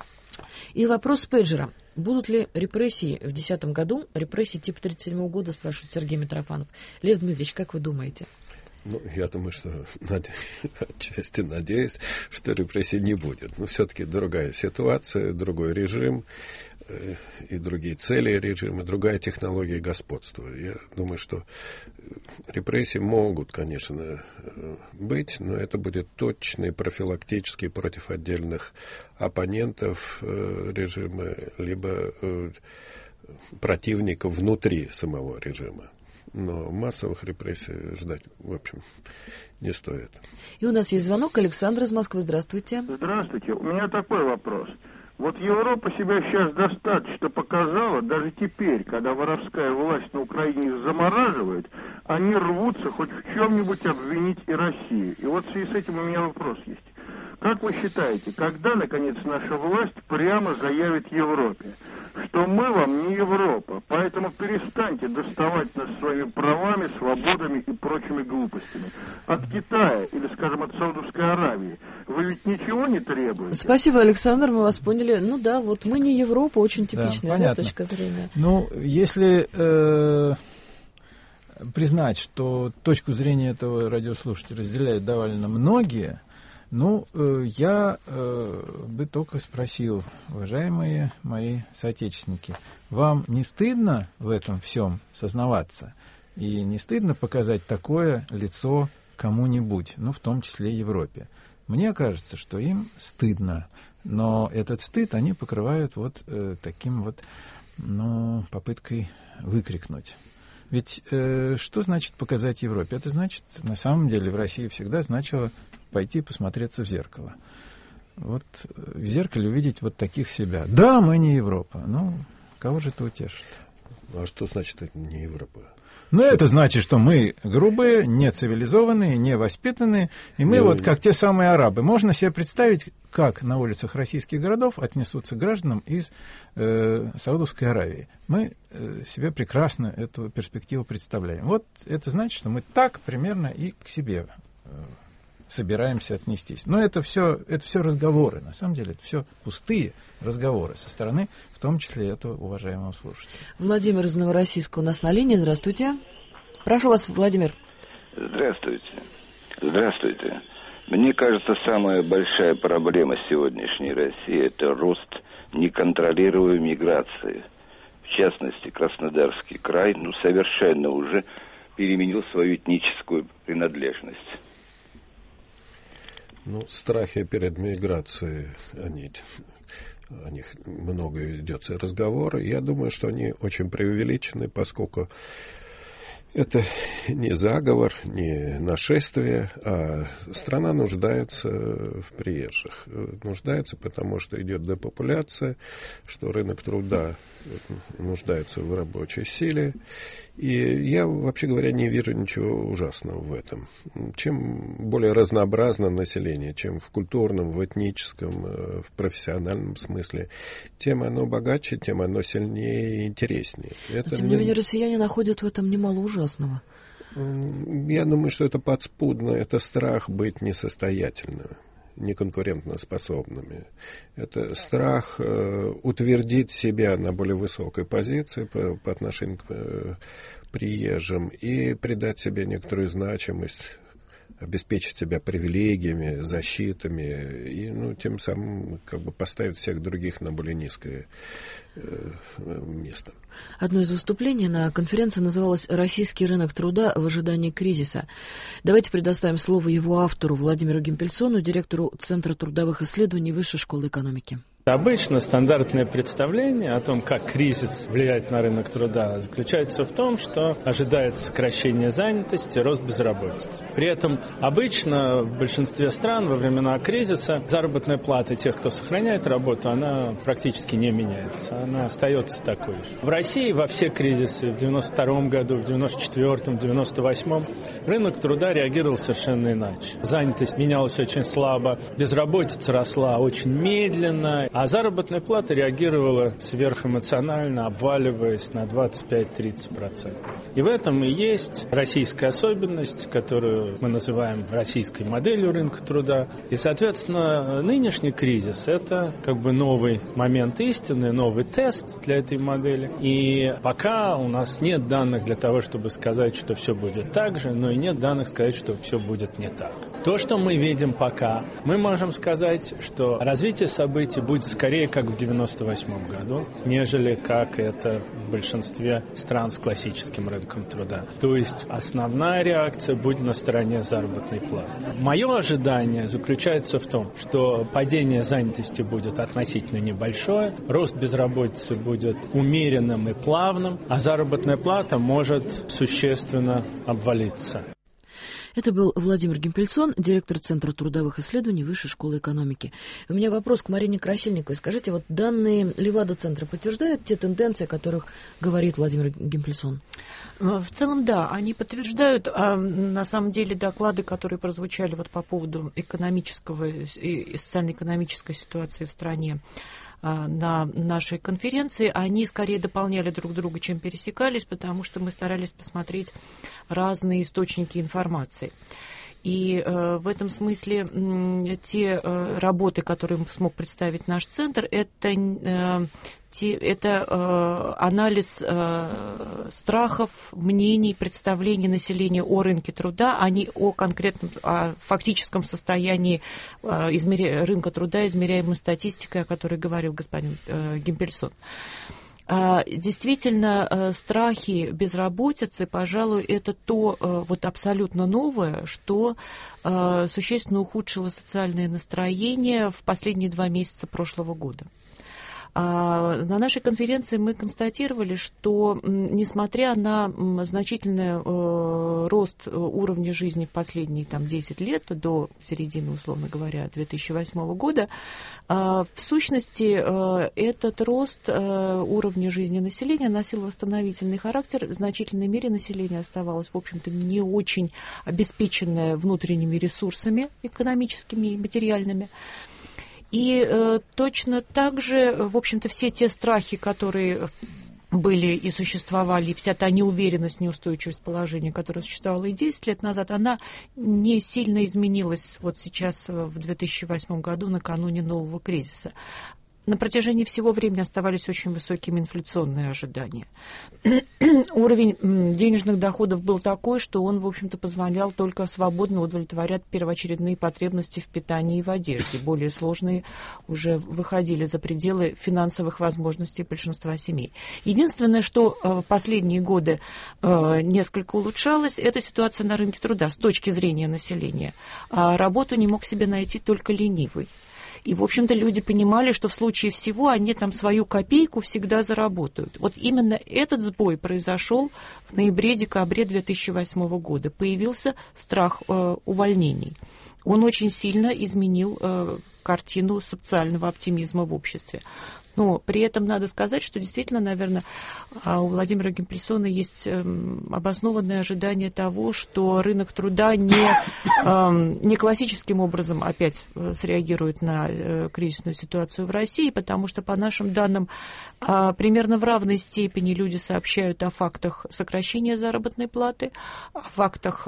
И вопрос с пейджера. Будут ли репрессии в две тысячи десятом году, репрессии типа тридцать седьмого года, спрашивает Сергей Митрофанов. Лев Дмитриевич, как вы думаете? Ну, я думаю, что отчасти надеюсь, что репрессий не будет. Но все-таки другая ситуация, другой режим э, и другие цели режима, другая технология господства. Я думаю, что репрессии могут, конечно, быть, но это будет точный, профилактический против отдельных оппонентов э, режима, либо э, противников внутри самого режима. Но массовых репрессий ждать, в общем, не стоит. И у нас есть звонок. Александр из Москвы. Здравствуйте. Здравствуйте. У меня такой вопрос. Вот Европа себя сейчас достаточно показала, даже теперь, когда воровская власть на Украине замораживает, они рвутся хоть в чем-нибудь обвинить и Россию. И вот в связи с этим у меня вопрос есть. Как вы считаете, когда, наконец, наша власть прямо заявит Европе, что мы вам не Европа, поэтому перестаньте доставать нас своими правами, свободами и прочими глупостями. От Китая или, скажем, от Саудовской Аравии вы ведь ничего не требуете? Спасибо, Александр, мы вас поняли. Ну да, вот мы не Европа, очень типичная, да, да, точка зрения. Ну, если э, признать, что точку зрения этого радиослушателя разделяют довольно многие, ну, э, я э, бы только спросил, уважаемые мои соотечественники, вам не стыдно в этом всем сознаваться? И не стыдно показать такое лицо кому-нибудь, ну, в том числе Европе? Мне кажется, что им стыдно, но этот стыд они покрывают вот э, таким вот, ну, попыткой выкрикнуть. Ведь э, что значит показать Европе? Это значит, на самом деле, в России всегда значило пойти посмотреться в зеркало. Вот в зеркале увидеть вот таких себя. Да, мы не Европа. Ну, кого же это утешит? А что значит это не Европа? Ну, это значит, что мы грубые, нецивилизованные, невоспитанные, и мы не, вот не. как те самые арабы. Можно себе представить, как на улицах российских городов отнесутся к гражданам из э, Саудовской Аравии. Мы э, себе прекрасно эту перспективу представляем. Вот это значит, что мы так примерно и к себе э, собираемся отнестись. Но это все, это все разговоры. На самом деле, это все пустые разговоры со стороны, в том числе этого уважаемого слушателя. Владимир из Новороссийска у нас на линии. Здравствуйте. Прошу вас, Владимир. Здравствуйте. Здравствуйте. Мне кажется, самая большая проблема сегодняшней России – это рост неконтролируемой миграции. В частности, Краснодарский край, ну, совершенно уже переменил свою этническую принадлежность. Ну, страхи перед миграцией, они, о них много ведется разговора. Я думаю, что они очень преувеличены, поскольку это не заговор, не нашествие, а страна нуждается в приезжих. Нуждается, потому что идет депопуляция, что рынок труда нуждается в рабочей силе. И я, вообще говоря, не вижу ничего ужасного в этом. Чем более разнообразно население, чем в культурном, в этническом, в профессиональном смысле, тем оно богаче, тем оно сильнее и интереснее. Это Тем не менее, россияне находят в этом немало ужасного. Я думаю, что это подспудно, это страх быть несостоятельным, неконкурентоспособными. Это страх э, утвердить себя на более высокой позиции по, по отношению к э, приезжим и придать себе некоторую значимость, обеспечить себя привилегиями, защитами и, ну, тем самым как бы поставить всех других на более низкое э, место. Одно из выступлений на конференции называлось «Российский рынок труда в ожидании кризиса». Давайте предоставим слово его автору Владимиру Гимпельсону, директору Центра трудовых исследований Высшей школы экономики. Обычно стандартное представление о том, как кризис влияет на рынок труда, заключается в том, что ожидается сокращение занятости, рост безработицы. При этом обычно в большинстве стран во времена кризиса заработная плата тех, кто сохраняет работу, она практически не меняется, она остается такой же. В России во все кризисы в девяносто втором году, в девяносто четвёртом, в девяносто восьмом рынок труда реагировал совершенно иначе. Занятость менялась очень слабо, безработица росла очень медленно, а заработная плата реагировала сверхэмоционально, обваливаясь на двадцать пять - тридцать процентов. И в этом и есть российская особенность, которую мы называем российской моделью рынка труда. И, соответственно, нынешний кризис – это как бы новый момент истины, новый тест для этой модели. И пока у нас нет данных для того, чтобы сказать, что все будет так же, но и нет данных сказать, что все будет не так. То, что мы видим пока, мы можем сказать, что развитие событий будет скорее как в девяносто восьмом году, нежели как это в большинстве стран с классическим рынком труда. То есть основная реакция будет на стороне заработной платы. Мое ожидание заключается в том, что падение занятости будет относительно небольшое, рост безработицы будет умеренным и плавным, а заработная плата может существенно обвалиться. Это был Владимир Гимпельсон, директор Центра трудовых исследований Высшей школы экономики. У меня вопрос к Марине Красильниковой. Скажите, вот данные Левада-центра подтверждают те тенденции, о которых говорит Владимир Гимпельсон? В целом, да, они подтверждают. А на самом деле доклады, которые прозвучали вот по поводу экономического и социально-экономической ситуации в стране, на нашей конференции, они скорее дополняли друг друга, чем пересекались, потому что мы старались посмотреть разные источники информации. И э, в этом смысле э, те э, работы, которые смог представить наш центр, это, э, те, это э, анализ э, страхов, мнений, представлений населения о рынке труда, а не о конкретном, о фактическом состоянии э, измеря... рынка труда, измеряемой статистикой, о которой говорил господин э, Гимпельсон. Действительно, страхи безработицы, пожалуй, это то вот абсолютно новое, что существенно ухудшило социальное настроение в последние два месяца прошлого года. На нашей конференции мы констатировали, что несмотря на значительный рост уровня жизни в последние там, десять лет, до середины, условно говоря, две тысячи восьмого года, в сущности этот рост уровня жизни населения носил восстановительный характер. В значительной мере население оставалось, в общем-то, не очень обеспеченное внутренними ресурсами экономическими и материальными. И э, точно так же, в общем-то, все те страхи, которые были и существовали, и вся та неуверенность, неустойчивость положения, которая существовала и десять лет назад, она не сильно изменилась вот сейчас, в две тысячи восьмом году, накануне нового кризиса. на протяжении всего времени оставались очень высокими инфляционные ожидания. Уровень денежных доходов был такой, что он, в общем-то, позволял только свободно удовлетворять первоочередные потребности в питании и в одежде. Более сложные уже выходили за пределы финансовых возможностей большинства семей. Единственное, что в последние годы несколько улучшалось, это ситуация на рынке труда с точки зрения населения. А работу не мог себе найти только ленивый. И, в общем-то, люди понимали, что в случае всего они там свою копейку всегда заработают. Вот именно этот сбой произошел в ноябре-декабре две тысячи восьмого года. Появился страх э, увольнений. Он очень сильно изменил э, картину социального оптимизма в обществе. Но при этом надо сказать, что действительно, наверное, у Владимира Гимпельсона есть обоснованное ожидание того, что рынок труда не, не классическим образом опять среагирует на кризисную ситуацию в России, потому что, по нашим данным, примерно в равной степени люди сообщают о фактах сокращения заработной платы, о фактах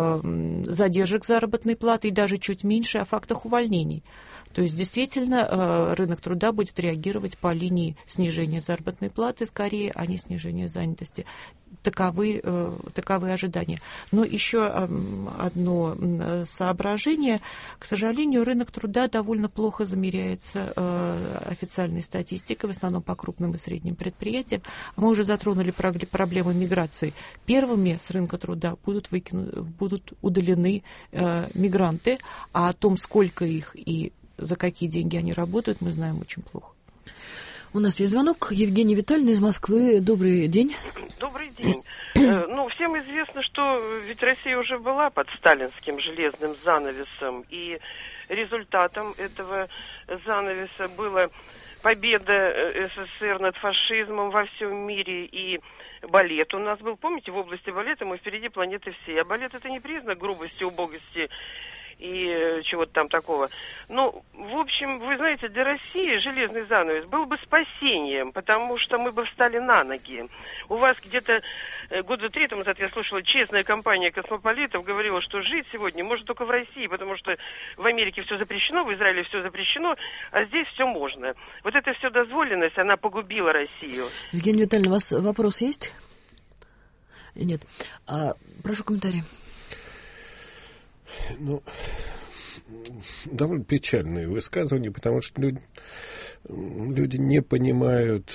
задержек заработной платы и даже чуть меньше о фактах увольнений. То есть, действительно, рынок труда будет реагировать по линии снижения заработной платы, скорее, а не снижения занятости. Таковы, таковы ожидания. Но еще одно соображение. К сожалению, рынок труда довольно плохо замеряется официальной статистикой, в основном по крупным и средним предприятиям. Мы уже затронули проблему миграции. Первыми с рынка труда будут, выкину, будут удалены мигранты, а о том, сколько их и за какие деньги они работают, мы знаем очень плохо. У нас есть звонок. Евгения Витальевна из Москвы. Добрый день. Добрый день. Ну, всем известно, что ведь Россия уже была под сталинским железным занавесом, и результатом этого занавеса была победа СССР над фашизмом во всем мире, и балет у нас был. Помните, в области балета мы впереди планеты всей. А балет — это не признак грубости, убогости и чего-то там такого. Ну, в общем, вы знаете, для России железный занавес был бы спасением, потому что мы бы встали на ноги. У вас где-то года три тому назад я слушала, честная компания космополитов говорила, что жить сегодня можно только в России, потому что в Америке все запрещено, в Израиле все запрещено, а здесь все можно. Вот эта вся дозволенность, она погубила Россию. Евгения Витальевна, у вас вопрос есть? Нет. А, прошу комментарий. Ну, довольно печальные высказывания, потому что люди, люди не понимают,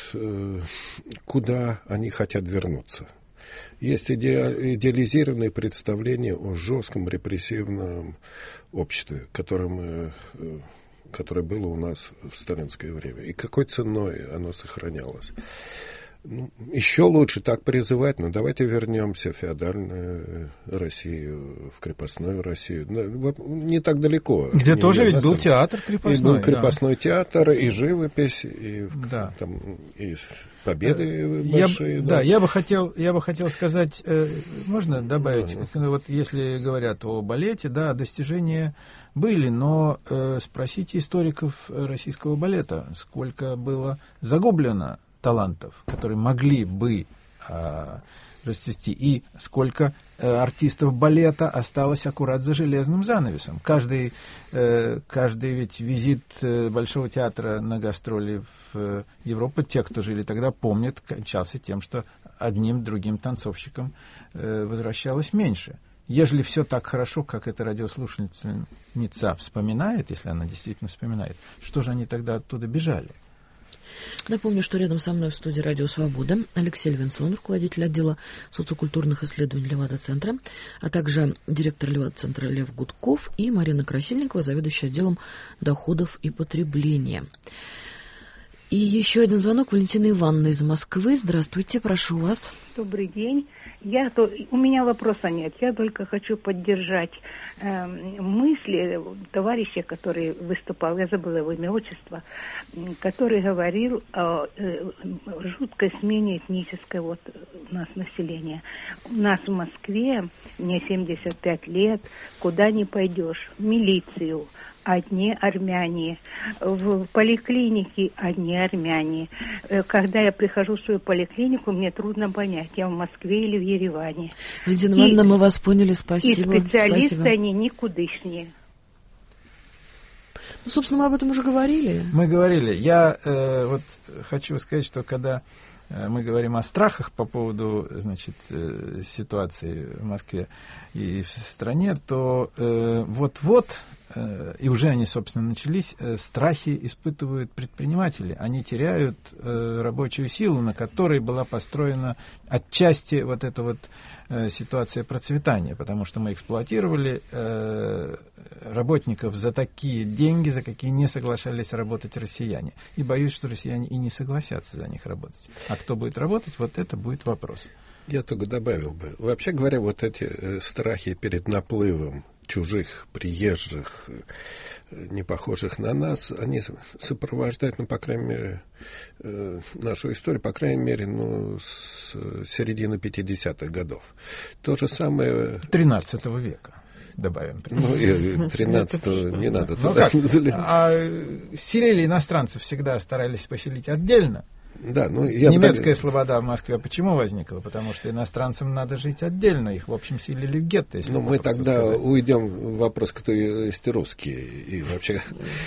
куда они хотят вернуться. Есть иде, идеализированные представления о жестком репрессивном обществе, которым, которое было у нас в сталинское время. И какой ценой оно сохранялось. Ну, еще лучше так призывать, но давайте вернемся в феодальную Россию, в крепостную Россию. Не так далеко. Где не, тоже не, ведь был театр крепостной. И был крепостной да. театр, и живопись, и, да. там, и победы я, большие. Да, да. я бы хотел, я бы хотел сказать, э, можно добавить, да. вот если говорят о балете, да, достижения были, но э, спросите историков российского балета, сколько было загублено талантов, которые могли бы э, расцвести, и сколько э, артистов балета осталось аккурат за железным занавесом. Каждый, э, каждый ведь визит э, Большого театра на гастроли в э, Европу, те, кто жили тогда, помнят, кончался тем, что одним другим танцовщикам э, возвращалось меньше. Ежели все так хорошо, как эта радиослушательница вспоминает, если она действительно вспоминает, что же они тогда оттуда бежали? Напомню, что рядом со мной в студии «Радио Свобода» Алексей Левинсон, руководитель отдела социокультурных исследований Левада-центра, а также директор Левада-центра Лев Гудков и Марина Красильникова, заведующая отделом доходов и потребления. И еще один звонок. Валентина Ивановна из Москвы. Здравствуйте, прошу вас. Добрый день. Я, то, у меня вопроса нет, я только хочу поддержать э, мысли товарища, который выступал, я забыла его имя, отчество, который говорил о э, жуткой смене этнической вот у нас населения. У нас в Москве, мне семьдесят пять лет, куда не пойдешь, в милицию, одни армяне, в поликлинике одни армяне. Когда я прихожу в свою поликлинику, мне трудно понять, я в Москве или в Ереване. Валентина Ивановна, мы вас поняли, спасибо. И специалисты, спасибо. Они никудышние. Ну, собственно, мы об этом уже говорили. Мы говорили. Я э, вот хочу сказать, что когда мы говорим о страхах по поводу, значит, ситуации в Москве и в стране, то э, вот-вот, э, и уже они, собственно, начались, э, страхи испытывают предприниматели. Они теряют э, рабочую силу, на которой была построена отчасти вот эта вот э, ситуация процветания, потому что мы эксплуатировали э, работников за такие деньги, за какие не соглашались работать россияне. И боюсь, что россияне и не согласятся за них работать. А кто будет работать, вот это будет вопрос. Я только добавил бы. Вообще говоря, вот эти э, страхи перед наплывом чужих, приезжих, э, не похожих на нас, они сопровождают, ну, по крайней мере, э, нашу историю, по крайней мере, ну, с середины пятидесятых годов. То же самое... тринадцатого века. Добавим. Ну, и тринадцатого не надо. Ну, как? А селили иностранцев всегда старались поселить отдельно. Да, ну, я Немецкая так... слобода в Москве почему возникла? Потому что иностранцам надо жить отдельно. Их, в общем, селили в гетто. Ну, мы тогда сказать. уйдем в вопрос, кто есть русские. И вообще,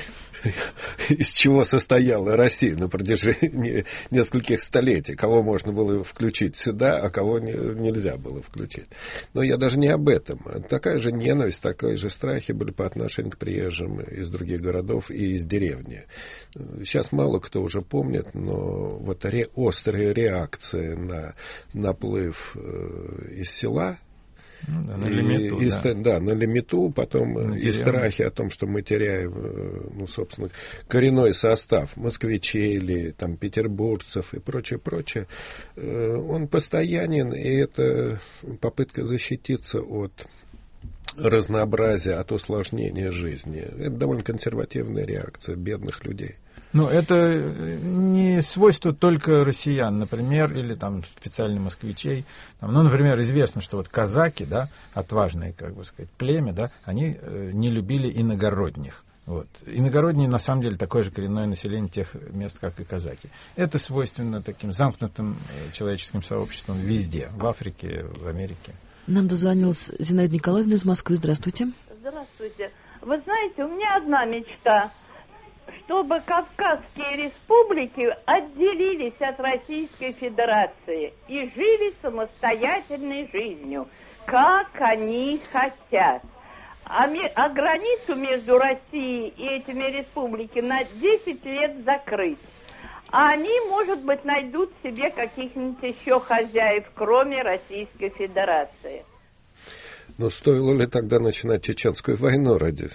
из чего состояла Россия на протяжении нескольких столетий. Кого можно было включить сюда, а кого не, нельзя было включить. Но я даже не об этом. Такая же ненависть, такие же страхи были по отношению к приезжим из других городов и из деревни. Сейчас мало кто уже помнит, но вот ре, острая реакция на наплыв э, из села, ну, да, на лимиту, и, да. И, да, на лимиту, потом на и страхи о том, что мы теряем, ну, собственно, коренной состав москвичей или там петербуржцев и прочее, прочее, э, он постоянен, и это попытка защититься от разнообразия, от усложнения жизни. Это довольно консервативная реакция бедных людей. Ну, это не свойство только россиян, например, или там специально москвичей. Там, ну, например, известно, что вот казаки, да, отважные, как бы сказать, племя, да, они э, не любили иногородних. Вот. Иногородние, на самом деле, такое же коренное население тех мест, как и казаки. Это свойственно таким замкнутым человеческим сообществам везде, в Африке, в Америке. Нам дозвонилась Зинаида Николаевна из Москвы. Здравствуйте. Здравствуйте. Вы знаете, у меня одна мечта, чтобы Кавказские республики отделились от Российской Федерации и жили самостоятельной жизнью, как они хотят. А, ми, а границу между Россией и этими республиками на десять лет закрыть. А они, может быть, найдут себе каких-нибудь еще хозяев, кроме Российской Федерации. Но стоило ли тогда начинать Чеченскую войну ради,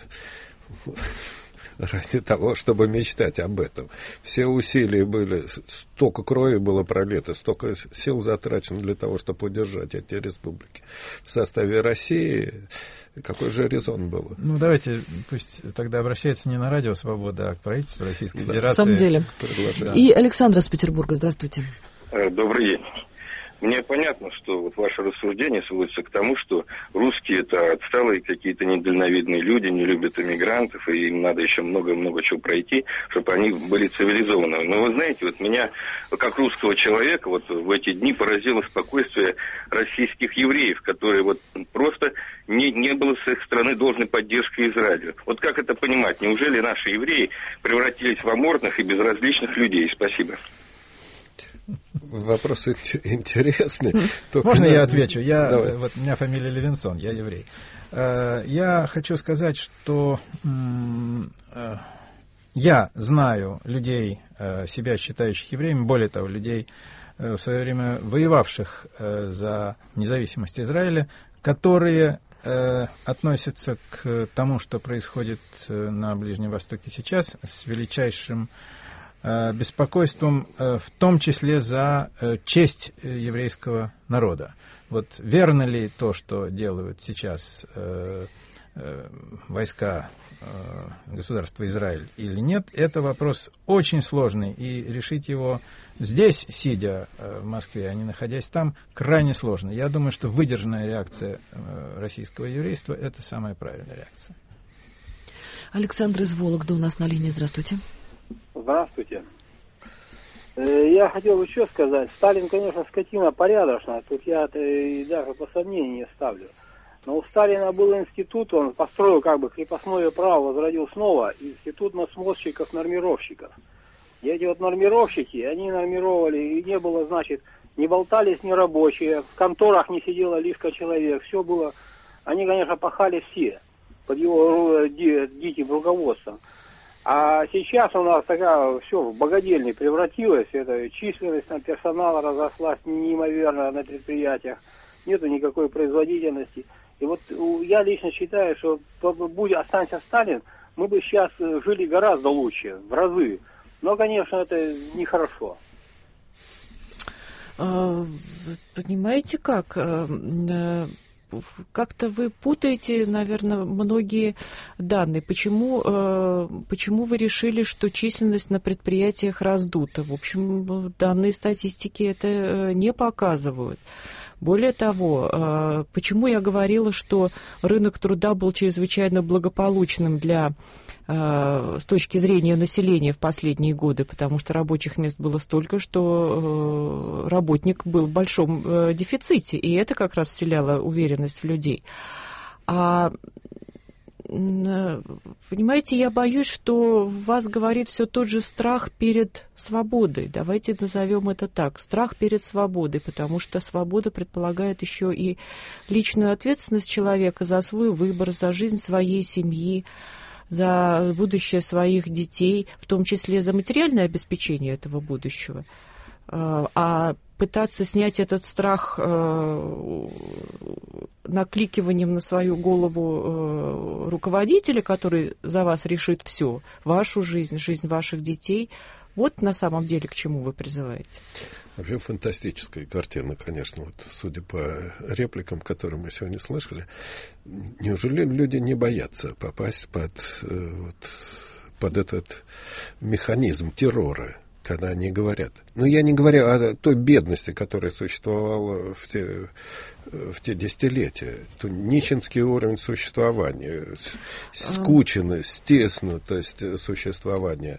ради того, чтобы мечтать об этом? Все усилия были, столько крови было пролито, столько сил затрачено для того, чтобы удержать эти республики в составе России. Какой же резон был? Ну, давайте, пусть тогда обращается не на Радио Свобода, а к правительству Российской да. Федерации. В самом деле. Да. И Александр из Петербурга, здравствуйте. Добрый день. Мне понятно, что вот ваше рассуждение сводится к тому, что русские это отсталые какие-то недальновидные люди, не любят иммигрантов, и им надо еще много-много чего пройти, чтобы они были цивилизованы. Но вы знаете, вот меня, как русского человека, вот в эти дни поразило спокойствие российских евреев, которые вот просто не, не было с их стороны должной поддержки Израиля. Вот как это понимать? Неужели наши евреи превратились в аморфных и безразличных людей? Спасибо. Вопрос интересный. Можно я отвечу? Я, вот, у меня фамилия Левинсон, я еврей. Я хочу сказать, что я знаю людей, себя считающих евреями, более того, людей, в свое время воевавших за независимость Израиля, которые относятся к тому, что происходит на Ближнем Востоке сейчас, с величайшим беспокойством, в том числе за честь еврейского народа. Вот верно ли то, что делают сейчас войска государства Израиль или нет, это вопрос очень сложный, и решить его здесь, сидя в Москве, а не находясь там, крайне сложно. Я думаю, что выдержанная реакция российского еврейства – это самая правильная реакция. Александр из Вологды у нас на линии. Здравствуйте. Здравствуйте. Я хотел еще сказать, Сталин, конечно, скотина порядочная, тут я и даже по сомнению не ставлю. Но у Сталина был институт, он построил как бы крепостное право, возродил снова институт насмотрщиков-нормировщиков. И эти вот нормировщики, они нормировали, и не было, значит, не болтались ни рабочие, в конторах не сидело лишка человек, все было, они, конечно, пахали все под его диким руководством. А сейчас у нас такая все в богадельни превратилось, это численность персонала разрослась неимоверно на предприятиях, нету никакой производительности. И вот я лично считаю, что будь останься Сталин, мы бы сейчас жили гораздо лучше, в разы. Но, конечно, это нехорошо. Понимаете как? Как-то вы путаете, наверное, многие данные. Почему, почему вы решили, что численность на предприятиях раздута? В общем, данные статистики это не показывают. Более того, почему я говорила, что рынок труда был чрезвычайно благополучным для, с точки зрения населения в последние годы, потому что рабочих мест было столько, что работник был в большом дефиците, и это как раз вселяло уверенность в людей. А понимаете, я боюсь, что в вас говорит все тот же страх перед свободой. Давайте назовем это так. Страх перед свободой, потому что свобода предполагает еще и личную ответственность человека за свой выбор, за жизнь своей семьи, за будущее своих детей, в том числе за материальное обеспечение этого будущего. А пытаться снять этот страх э, накликиванием на свою голову э, руководителя, который за вас решит все, вашу жизнь, жизнь ваших детей, вот на самом деле к чему вы призываете. Вообще фантастическая картина, конечно, вот, судя по репликам, которые мы сегодня слышали. Неужели люди не боятся попасть под, э, вот, под этот механизм террора? Когда они говорят. Но я не говорю о той бедности, которая существовала в те, в те десятилетия. То нищенский уровень существования, скученность, стеснутость существования,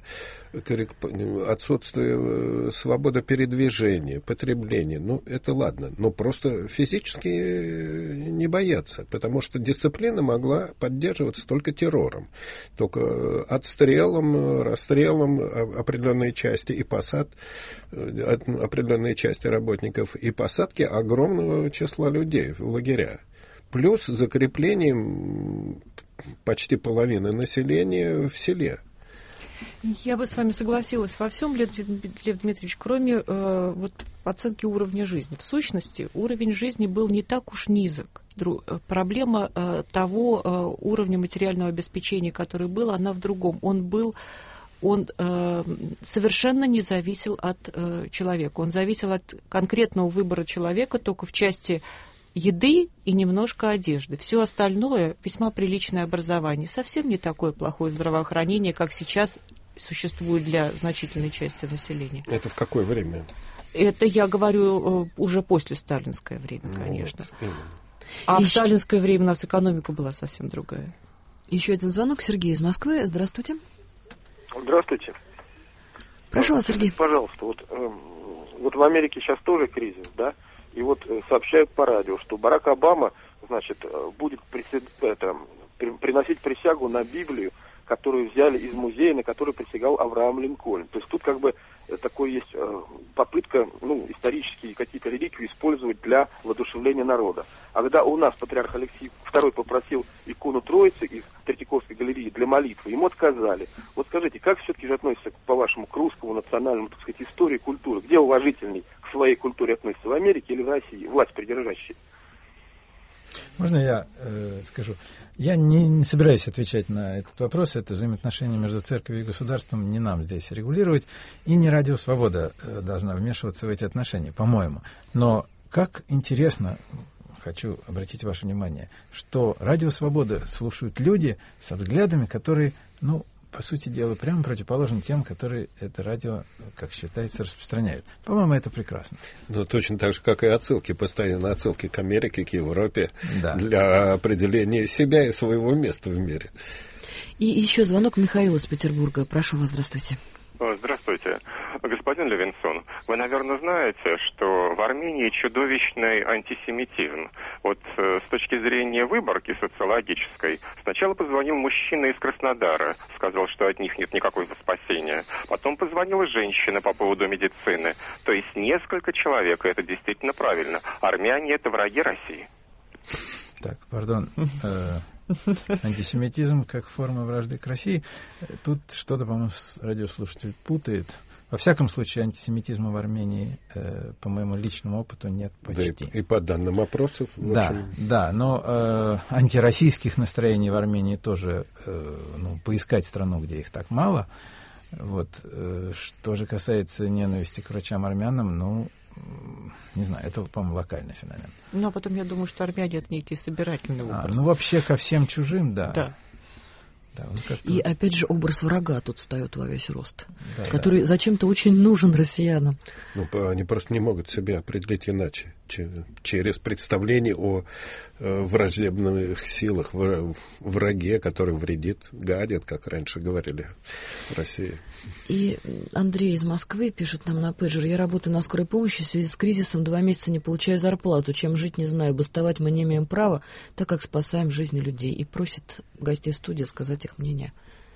отсутствие свободы передвижения, потребления. Ну, это ладно. Но просто физически не бояться, потому что дисциплина могла поддерживаться только террором, только отстрелом, расстрелом определенной части и посад, определенные части работников и посадки огромного числа людей в лагеря. Плюс закреплением почти половины населения в селе. Я бы с вами согласилась во всем, Лев, Лев Дмитриевич, кроме э, вот, оценки уровня жизни. В сущности, уровень жизни был не так уж низок. Друг, проблема э, того э, уровня материального обеспечения, который был, она в другом. Он был он э, совершенно не зависел от э, человека. Он зависел от конкретного выбора человека только в части еды и немножко одежды. Все остальное весьма приличное образование. Совсем не такое плохое здравоохранение, как сейчас существует для значительной части населения. Это в какое время? Это я говорю уже после сталинское время, конечно. Вот, а Еще... в сталинское время у нас экономика была совсем другая. Еще один звонок. Сергей из Москвы. Здравствуйте. Здравствуйте. Прошу вас, Сергей. Пожалуйста, вот, э, вот в Америке сейчас тоже кризис, да? И вот э, сообщают по радио, что Барак Обама, значит, э, будет присед... это, при... приносить присягу на Библию, которую взяли из музея, на который присягал Авраам Линкольн. То есть тут как бы такой есть э, попытка, ну, исторические какие-то реликвии использовать для воодушевления народа. А когда у нас патриарх Алексей второй попросил икону Троицы из Третьяковской галереи для молитвы, ему отказали. Вот скажите, как все-таки же относится, по-вашему, к русскому национальному, так сказать, истории, культуре? Где уважительней к своей культуре относится, в Америке или в России, власть придержащие? Можно я э, скажу? Я не, не собираюсь отвечать на этот вопрос. Это взаимоотношения между церковью и государством не нам здесь регулировать. И не Радио Свобода э, должна вмешиваться в эти отношения, по-моему. Но как интересно, хочу обратить ваше внимание, что Радио Свобода слушают люди со взглядами, которые, ну, по сути дела, прямо противоположны тем, которые это радио, как считается, распространяют. По-моему, это прекрасно. Ну, точно так же, как и отсылки, постоянно отсылки к Америке, к Европе, да, для определения себя и своего места в мире. И еще звонок Михаила из Петербурга. Прошу вас, здравствуйте. Здравствуйте. Господин Левинсон, вы, наверное, знаете, что в Армении чудовищный антисемитизм. Вот э, с точки зрения выборки социологической, сначала позвонил мужчина из Краснодара, сказал, что от них нет никакого спасения. Потом позвонила женщина по поводу медицины. То есть несколько человек, и это действительно правильно. Армяне — это враги России. Так, пардон. Антисемитизм как форма вражды к России. Тут что-то, по-моему, радиослушатель путает. Во всяком случае, антисемитизма в Армении, э, по моему личному опыту, нет почти. Да, и, и по данным опросов, в да, общем... Да, но э, антироссийских настроений в Армении тоже, э, ну, поискать страну, где их так мало. Вот. Э, что же касается ненависти к врачам-армянам, ну, не знаю, это, по-моему, локальный феномен. Ну, а потом я думаю, что армяне — это некий собирательный образ. А, ну, вообще ко всем чужим, да. Да. Да, вот и опять же образ врага тут встает во весь рост, да, который да. зачем-то очень нужен россиянам. Ну, они просто не могут себя определить иначе, через представление о э, враждебных силах, враге, который вредит, гадит, как раньше говорили в России. И Андрей из Москвы пишет нам на пейджер: я работаю на скорой помощи, в связи с кризисом два месяца не получаю зарплату, чем жить не знаю, бастовать мы не имеем права, так как спасаем жизни людей. И просит гостей студии сказать их мнение.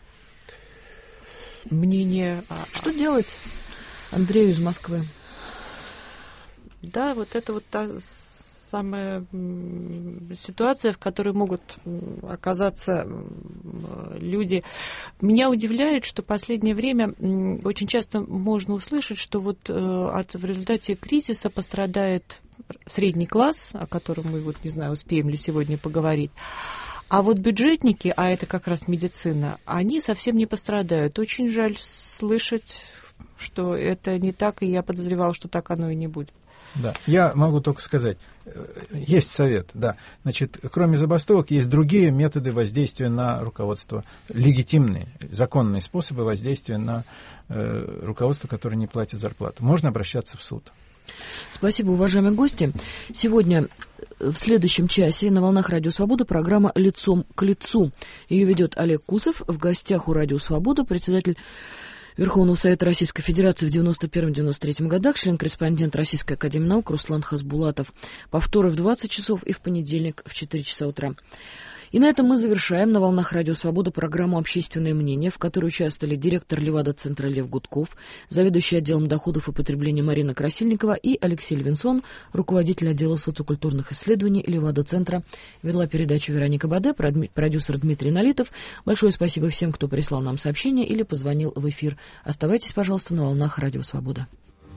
Мнение... Что делать Андрею из Москвы? Да, вот это вот та самая ситуация, в которой могут оказаться люди. Меня удивляет, что в последнее время очень часто можно услышать, что вот от, в результате кризиса пострадает средний класс, о котором мы, вот не знаю, успеем ли сегодня поговорить. А вот бюджетники, а это как раз медицина, они совсем не пострадают. Очень жаль слышать, что это не так, и я подозревала, что так оно и не будет. Да, я могу только сказать, есть совет, да. Значит, кроме забастовок, есть другие методы воздействия на руководство, легитимные, законные способы воздействия на э, руководство, которое не платит зарплату. Можно обращаться в суд. Спасибо, уважаемые гости. Сегодня в следующем часе на волнах Радио Свобода программа «Лицом к лицу». Ее ведет Олег Кусов. В гостях у Радио Свобода председатель Верховного Совета Российской Федерации в девяносто первом — девяносто третьем годах, член-корреспондент Российской академии наук Руслан Хасбулатов. Повторы в двадцать часов и в понедельник в четыре часа утра. И на этом мы завершаем на волнах Радио Свобода программу «Общественное мнение», в которой участвовали директор Левада-центра Лев Гудков, заведующий отделом доходов и потребления Марина Красильникова и Алексей Левинсон, руководитель отдела социокультурных исследований Левада-центра. Вела передачу Вероника Баде, продюсер Дмитрий Налитов. Большое спасибо всем, кто прислал нам сообщение или позвонил в эфир. Оставайтесь, пожалуйста, на волнах Радио Свобода.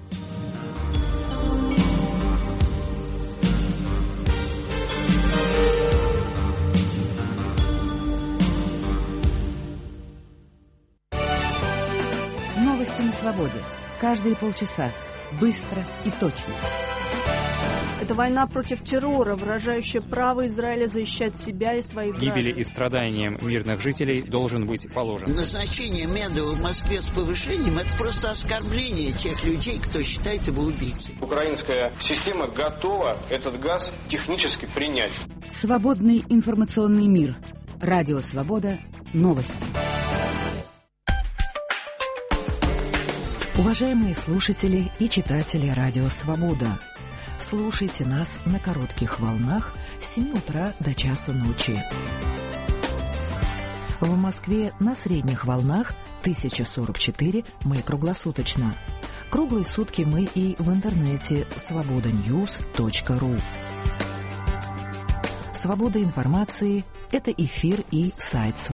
Новости на свободе. Каждые полчаса. Быстро и точно. Это война против террора, выражающая право Израиля защищать себя и своих граждан. Гибели и страданиям мирных жителей должен быть положен. Назначение Медова в Москве с повышением – это просто оскорбление тех людей, кто считает его убийцей. Украинская система готова этот газ технически принять. Свободный информационный мир. Радио Свобода. Новости. Уважаемые слушатели и читатели Радио Свобода, слушайте нас на коротких волнах с семи утра до часа ночи. В Москве на средних волнах тысяча сорок четыре, мы круглосуточно. Круглые сутки мы и в интернете свобода ньюс точка ру. Свобода информации – это эфир и сайт